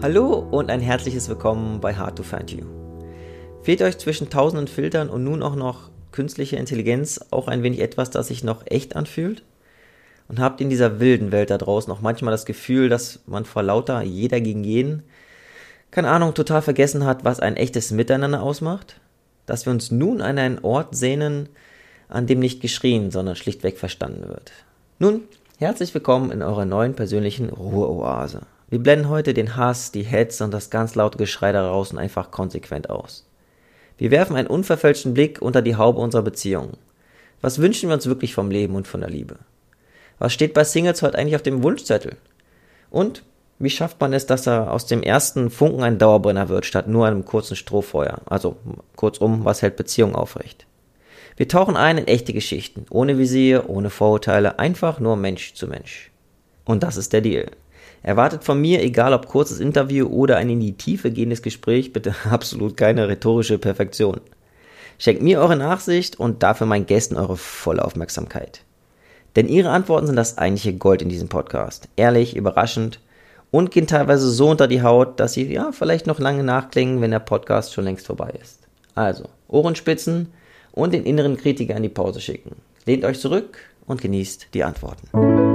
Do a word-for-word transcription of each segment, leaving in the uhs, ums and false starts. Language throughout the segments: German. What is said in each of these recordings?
Hallo und ein herzliches Willkommen bei Hard to Find You. Fehlt euch zwischen tausenden Filtern und nun auch noch künstliche Intelligenz auch ein wenig etwas, das sich noch echt anfühlt? Und habt in dieser wilden Welt da draußen auch manchmal das Gefühl, dass man vor lauter jeder gegen jeden, keine Ahnung, total vergessen hat, was ein echtes Miteinander ausmacht? Dass wir uns nun an einen Ort sehnen, an dem nicht geschrien, sondern schlichtweg verstanden wird. Nun, herzlich willkommen in eurer neuen persönlichen Ruheoase. Wir blenden heute den Hass, die Hetze und das ganz laute Geschrei da draußen einfach konsequent aus. Wir werfen einen unverfälschten Blick unter die Haube unserer Beziehungen. Was wünschen wir uns wirklich vom Leben und von der Liebe? Was steht bei Singles heute eigentlich auf dem Wunschzettel? Und wie schafft man es, dass er aus dem ersten Funken ein Dauerbrenner wird, statt nur einem kurzen Strohfeuer? Also kurzum, was hält Beziehungen aufrecht? Wir tauchen ein in echte Geschichten, ohne Visier, ohne Vorurteile, einfach nur Mensch zu Mensch. Und das ist der Deal. Erwartet von mir, egal ob kurzes Interview oder ein in die Tiefe gehendes Gespräch, bitte absolut keine rhetorische Perfektion. Schenkt mir eure Nachsicht und dafür meinen Gästen eure volle Aufmerksamkeit. Denn ihre Antworten sind das eigentliche Gold in diesem Podcast. Ehrlich, überraschend und gehen teilweise so unter die Haut, dass sie ja vielleicht noch lange nachklingen, wenn der Podcast schon längst vorbei ist. Also, Ohrenspitzen und den inneren Kritiker in die Pause schicken. Lehnt euch zurück und genießt die Antworten.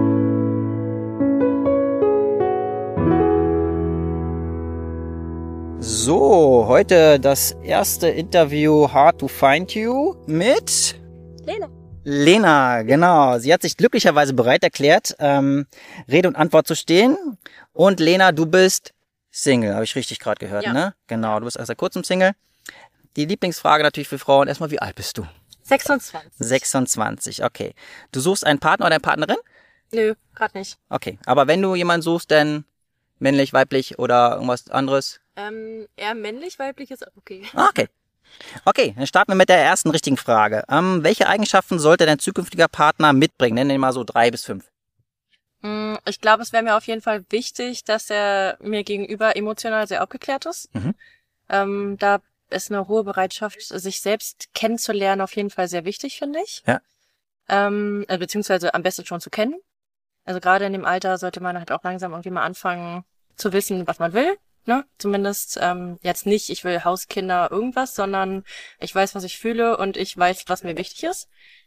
So, heute das erste Interview Hard to Find You mit Lena. Lena, genau. Sie hat sich glücklicherweise bereit erklärt, ähm, Rede und Antwort zu stehen. Und Lena, du bist Single, habe ich richtig gerade gehört, ja. ne? Genau, du bist erst seit kurzem Single. Die Lieblingsfrage natürlich für Frauen, erstmal, wie alt bist du? sechsundzwanzig. sechsundzwanzig, okay. Du suchst einen Partner oder eine Partnerin? Nö, gerade nicht. Okay, aber wenn du jemanden suchst, dann männlich, weiblich oder irgendwas anderes? Ähm, eher männlich, weiblich ist okay. Ah, okay. Okay, dann starten wir mit der ersten richtigen Frage. Ähm, welche Eigenschaften sollte dein zukünftiger Partner mitbringen? Nenn den mal so drei bis fünf. Ich glaube, es wäre mir auf jeden Fall wichtig, dass er mir gegenüber emotional sehr aufgeklärt ist. Mhm. Ähm, da ist eine hohe Bereitschaft, sich selbst kennenzulernen, auf jeden Fall sehr wichtig, finde ich. Ja. Ähm, äh, beziehungsweise am besten schon zu kennen. Also gerade in dem Alter sollte man halt auch langsam irgendwie mal anfangen zu wissen, was man will. Ne? Zumindest ähm, jetzt nicht, ich will Hauskinder, irgendwas, sondern ich weiß, was ich fühle und ich weiß, was mir wichtig ist.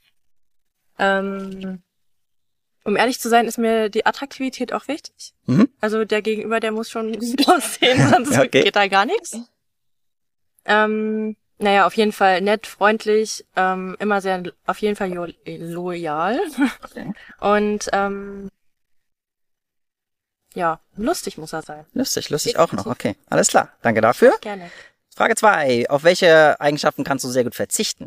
Ähm, um ehrlich zu sein, ist mir die Attraktivität auch wichtig. Mhm. Also der Gegenüber, der muss schon gut aussehen, sonst Okay. geht da gar nichts. Ähm, naja, auf jeden Fall nett, freundlich, ähm, immer sehr, auf jeden Fall jo- loyal. Okay. Und ähm, ja, lustig muss er sein. Lustig, lustig Definitiv. auch noch. Okay, alles klar. Danke dafür. Gerne. Frage zwei. Auf welche Eigenschaften kannst du sehr gut verzichten?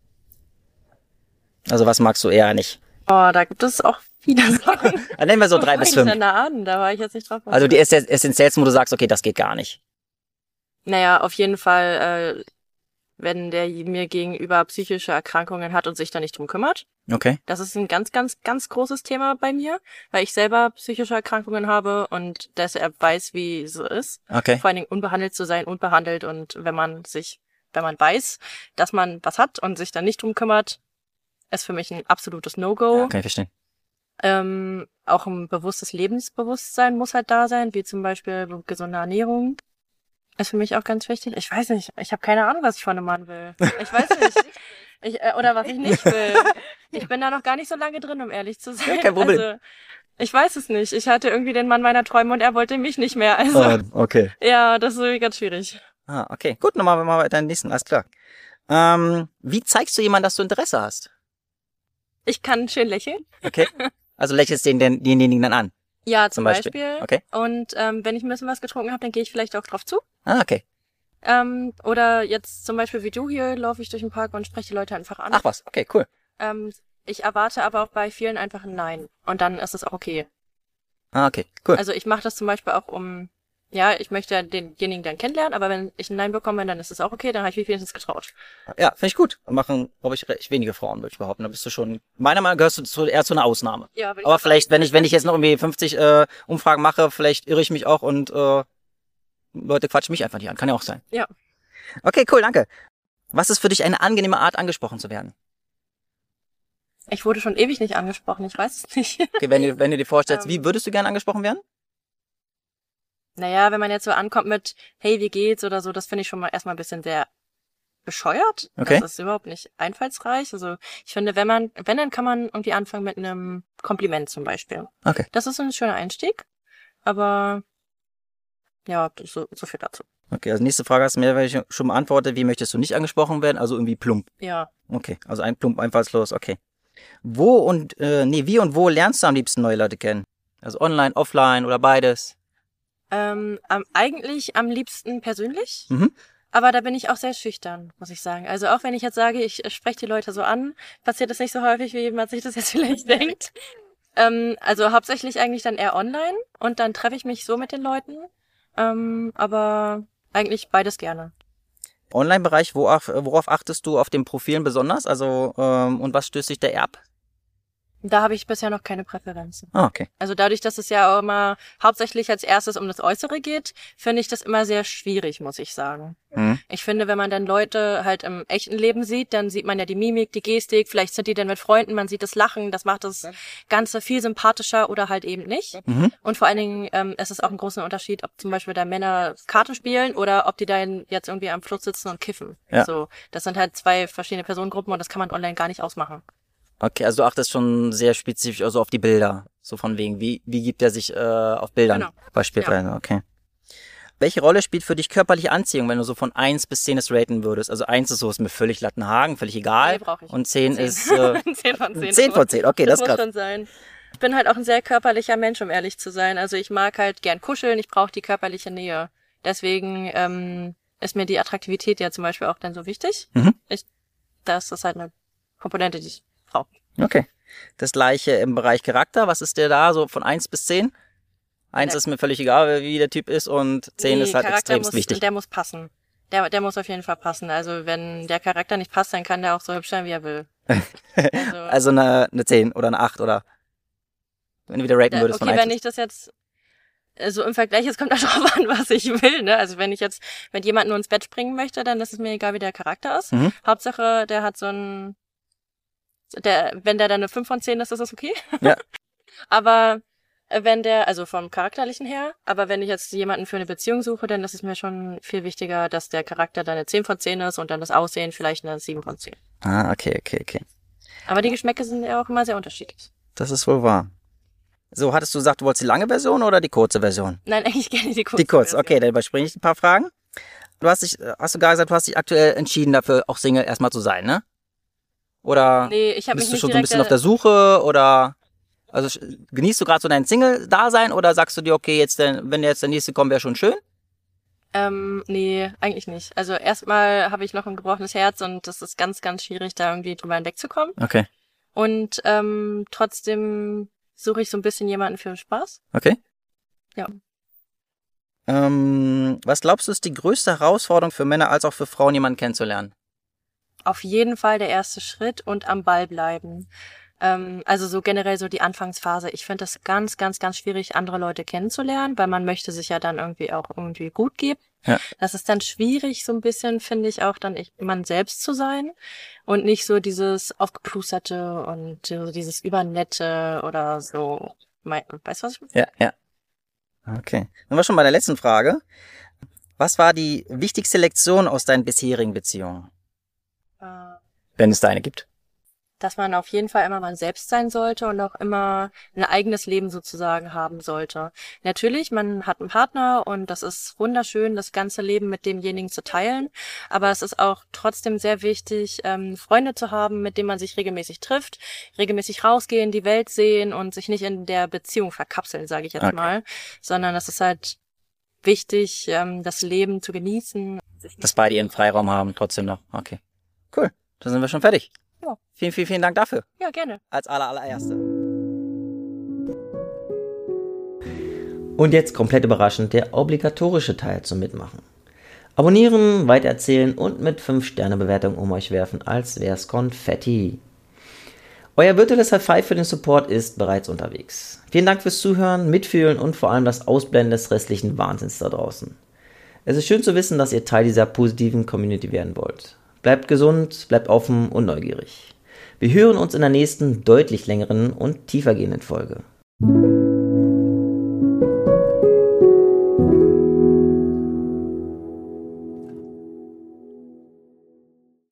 Also was magst du eher nicht? Oh, da gibt es auch viele Sachen. Dann nennen wir so drei bis fünf. Na an, da war ich jetzt nicht drauf. Also die ess- essentiellsten, wo du sagst, okay, das geht gar nicht. Naja, auf jeden Fall, äh, wenn der mir gegenüber psychische Erkrankungen hat und sich da nicht drum kümmert. Okay. Das ist ein ganz, ganz, ganz großes Thema bei mir, weil ich selber psychische Erkrankungen habe und deshalb weiß, wie es ist. Okay. Vor allen Dingen unbehandelt zu sein, unbehandelt, und wenn man sich, wenn man weiß, dass man was hat und sich dann nicht drum kümmert, ist für mich ein absolutes No-Go. Ja, kann ich verstehen. Ähm, auch ein bewusstes Lebensbewusstsein muss halt da sein, wie zum Beispiel gesunde Ernährung. Ist für mich auch ganz wichtig. Ich weiß nicht, ich habe keine Ahnung, was ich von einem Mann will. Ich weiß nicht. Ich, äh, oder was ich nicht will. Ich bin da noch gar nicht so lange drin, um ehrlich zu sein. Ja, kein Problem. Also, ich weiß es nicht. Ich hatte irgendwie den Mann meiner Träume und er wollte mich nicht mehr. Also, Oh, okay. ja, das ist irgendwie ganz schwierig. Ah, okay. Gut, nochmal mal weiter in den nächsten. Alles klar. Ähm, wie zeigst du jemandem, dass du Interesse hast? Ich kann schön lächeln. Okay. Also lächelst den, den, denjenigen dann an? Ja, zum, Zum Beispiel. Beispiel. Okay. Und ähm, wenn ich ein bisschen was getrunken habe, dann gehe ich vielleicht auch drauf zu. Ah, okay. Ähm, oder jetzt zum Beispiel wie du hier, laufe ich durch den Park und spreche die Leute einfach an. Ach was, okay, cool. Ähm, ich erwarte aber auch bei vielen einfach ein Nein. Und dann ist es auch okay. Ah, okay, cool. Also ich mache das zum Beispiel auch um, ja, ich möchte denjenigen dann kennenlernen, aber wenn ich ein Nein bekomme, dann ist es auch okay, dann habe ich mich wenigstens getraut. Ja, finde ich gut. Machen, glaube ich, recht wenige Frauen, würde ich behaupten. Da bist du schon, meiner Meinung nach gehörst du zu, eher zu einer Ausnahme. Ja, will ich Aber auch vielleicht, sagen. wenn ich, wenn ich jetzt noch irgendwie fünfzig äh, Umfragen mache, vielleicht irre ich mich auch und äh, Leute quatschen mich einfach nicht an. Kann ja auch sein. Ja. Okay, cool, danke. Was ist für dich eine angenehme Art, angesprochen zu werden? Ich wurde schon ewig nicht angesprochen, ich weiß es nicht. Okay, wenn du, wenn du dir vorstellst, Ähm. wie würdest du gerne angesprochen werden? Naja, wenn man jetzt so ankommt mit, hey, wie geht's oder so, das finde ich schon mal erstmal ein bisschen sehr bescheuert. Okay. Das ist überhaupt nicht einfallsreich. Also ich finde, wenn man, wenn, dann kann man irgendwie anfangen mit einem Kompliment zum Beispiel. Okay. Das ist ein schöner Einstieg, aber ja, so, so viel dazu. Okay, also nächste Frage hast du mir schon beantwortet. Wie möchtest du nicht angesprochen werden? Also irgendwie plump. Ja. Okay, also ein plump, einfallslos, okay. Wo und, äh, nee, wie und wo lernst du am liebsten neue Leute kennen? Also online, offline oder beides? Ähm, am, eigentlich am liebsten persönlich, Mhm. aber da bin ich auch sehr schüchtern, muss ich sagen. Also auch wenn ich jetzt sage, ich äh, spreche die Leute so an, passiert das nicht so häufig, wie man sich das jetzt vielleicht denkt. Ähm, also hauptsächlich eigentlich dann eher online und dann treffe ich mich so mit den Leuten, ähm, aber eigentlich beides gerne. Online-Bereich, worauf, worauf achtest du auf den Profilen besonders? Also, ähm, und was stößt dich da eher ab? Da habe ich bisher noch keine Präferenzen. Ah, okay. Also dadurch, dass es ja auch immer hauptsächlich als erstes um das Äußere geht, finde ich das immer sehr schwierig, muss ich sagen. Mhm. Ich finde, wenn man dann Leute halt im echten Leben sieht, dann sieht man ja die Mimik, die Gestik, vielleicht sind die dann mit Freunden, man sieht das Lachen, das macht das Ganze viel sympathischer oder halt eben nicht. Mhm. Und vor allen Dingen ähm, ist es auch ein großer Unterschied, ob zum Beispiel da Männer Karten spielen oder ob die da jetzt irgendwie am Fluss sitzen und kiffen. Ja. So, das sind halt zwei verschiedene Personengruppen und das kann man online gar nicht ausmachen. Okay, also du achtest schon sehr spezifisch also auf die Bilder. So von wegen, wie, wie gibt er sich äh, auf Bildern? Genau. Beispielsweise, okay. Welche Rolle spielt für dich körperliche Anziehung, wenn du so von eins bis zehn es raten würdest? Also eins ist so, ist mir völlig Lattenhagen, völlig egal. Nee, brauch ich. Und zehn Zehn. ist äh, zehn von zehn. zehn von zehn, okay, das, das das muss ist krass. schon sein. Ich bin halt auch ein sehr körperlicher Mensch, um ehrlich zu sein. Also ich mag halt gern kuscheln, ich brauche die körperliche Nähe. Deswegen ähm, ist mir die Attraktivität ja zum Beispiel auch dann so wichtig. Mhm. Ich, das ist halt eine Komponente, die ich brauche. Okay. Das gleiche im Bereich Charakter. Was ist der da so von eins bis zehn? eins Ja. ist mir völlig egal, wie der Typ ist und zehn Nee, ist halt Charakter extremst muss, wichtig. Der muss passen. Der, der muss auf jeden Fall passen. Also wenn der Charakter nicht passt, dann kann der auch so hübsch sein, wie er will. Also, Also eine, eine zehn oder eine acht oder wenn du wieder raten da, würdest okay, von eins wenn ich das jetzt äh, so im Vergleich, es kommt darauf an, was ich will, ne? Also wenn ich jetzt mit jemandem nur ins Bett springen möchte, dann ist es mir egal, wie der Charakter ist. Mhm. Hauptsache, der hat so ein, der, wenn der dann eine fünf von zehn ist, ist das okay. Ja. Aber äh, wenn der, also vom Charakterlichen her, aber wenn ich jetzt jemanden für eine Beziehung suche, dann ist es mir schon viel wichtiger, dass der Charakter dann eine zehn von zehn ist und dann das Aussehen vielleicht eine sieben von zehn. Ah, okay, okay, okay. Aber die Geschmäcke sind ja auch immer sehr unterschiedlich. Das ist wohl wahr. So, hattest du gesagt, du wolltest die lange Version oder die kurze Version? Nein, eigentlich gerne die kurze Die kurze, Version. okay, dann überspringe ich ein paar Fragen. Du hast dich, hast du gerade gesagt, du hast dich aktuell entschieden dafür, auch Single erstmal zu sein, ne? Oder Nee, ich habe mich bist du nicht schon so ein direkt bisschen auf der Suche oder also sch- genießt du gerade so dein Single-Dasein oder sagst du dir, okay, jetzt der, wenn jetzt der nächste kommt, wäre schon schön? Ähm, nee, eigentlich nicht. Also erstmal habe ich noch ein gebrochenes Herz und das ist ganz, ganz schwierig, da irgendwie drüber hinwegzukommen. Okay, Und ähm, trotzdem suche ich so ein bisschen jemanden für Spaß. okay. Ja. Ähm, was glaubst du, ist die größte Herausforderung für Männer als auch für Frauen, jemanden kennenzulernen? Auf jeden Fall der erste Schritt und am Ball bleiben. Ähm, also so generell so die Anfangsphase. Ich finde das ganz, ganz, ganz schwierig, andere Leute kennenzulernen, weil man möchte sich ja dann irgendwie auch irgendwie gut geben. Ja. Das ist dann schwierig, so ein bisschen, finde ich, auch dann ich, man selbst zu sein und nicht so dieses Aufgeplusterte und so dieses Übernette oder so. Mein, weißt du, was ich meine? Ja, ja. Okay. Dann war schon bei der letzten Frage. Was war die wichtigste Lektion aus deinen bisherigen Beziehungen? Äh, Wenn es da eine gibt. dass man auf jeden Fall immer man selbst sein sollte und auch immer ein eigenes Leben sozusagen haben sollte. Natürlich, man hat einen Partner und das ist wunderschön, das ganze Leben mit demjenigen zu teilen, aber es ist auch trotzdem sehr wichtig, ähm, Freunde zu haben, mit denen man sich regelmäßig trifft, regelmäßig rausgehen, die Welt sehen und sich nicht in der Beziehung verkapseln, sage ich jetzt Okay. mal, sondern es ist halt wichtig, ähm, das Leben zu genießen. Dass beide ihren Freiraum haben, trotzdem noch. Okay. Cool. Dann sind wir schon fertig. Ja. Vielen, vielen, vielen Dank dafür. Ja, gerne. Als aller, allererste. Und jetzt komplett überraschend der obligatorische Teil zum Mitmachen. Abonnieren, weitererzählen und mit fünf Sterne Bewertung um euch werfen, als wär's Konfetti. Euer virtuelles High Five für den Support ist bereits unterwegs. Vielen Dank fürs Zuhören, Mitfühlen und vor allem das Ausblenden des restlichen Wahnsinns da draußen. Es ist schön zu wissen, dass ihr Teil dieser positiven Community werden wollt. Bleibt gesund, bleibt offen und neugierig. Wir hören uns in der nächsten, deutlich längeren und tiefergehenden Folge.